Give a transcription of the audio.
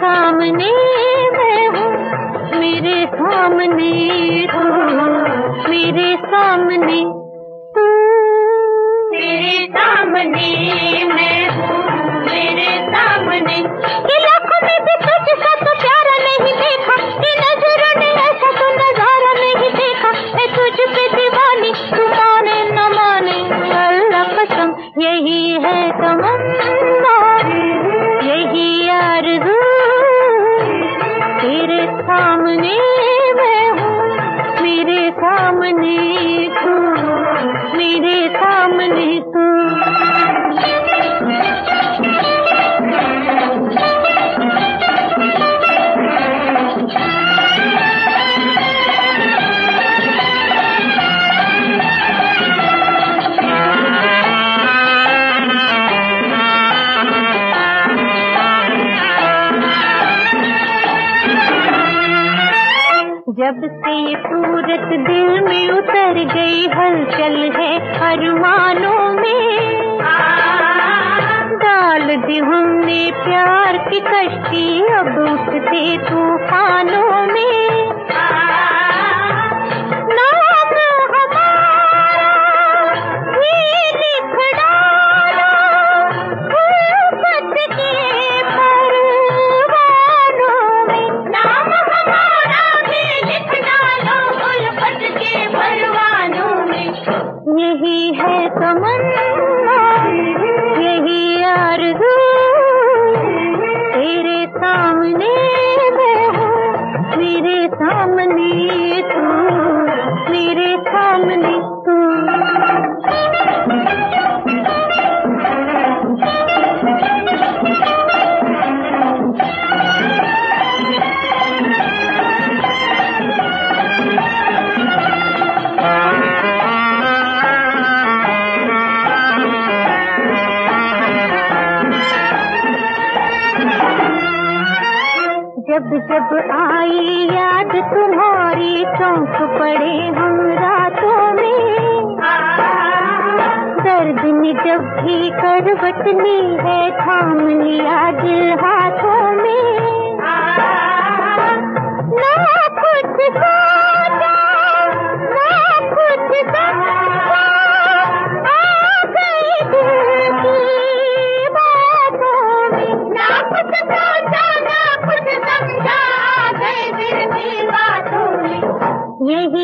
सामने मैं हूँ, मेरे सामने तू, मेरे सामने तू, मेरे सामने मैं हूँ, मेरे सामने। इलाकों में भी तुझसा तो प्यारा नहीं देखा, कि नजरों ने ऐसा तो नजारा नहीं देखा। मैं तुझ पे दीवानी, तू माने न माने अल्लाह कसम, यही है तमन्ना, यही आरज़ू। तेरे सामने मैं हूँ, मेरे सामने तू, मेरे सामने तू। जब से ये सूरत दिल में उतर गई, हलचल है अरमानों में। डाल दी हमने प्यार की कश्ती, अब उठते तूफानों में। नाम हमारा भी लिख डालो उल्फत के परवानों में। नाम हमारा भी लिख डालो उल्फत के परवानों में। यही है तमन्ना, यही आरज़ू। तेरे सामने मैं हूँ, मेरे सामने तू, मेरे सामने तू। जब जब आई याद तुम्हारी, चौंक पड़े हम रातों में। दर्द ने जब भी करवट ली है, थाम लिया दिल हाथों में। ना कुछ सोचा, ना कुछ समझा, आ गई दिल की बातों में। ना कुछ सोचा, ना कुछ समझा, आ गई दिल की बातों में। यही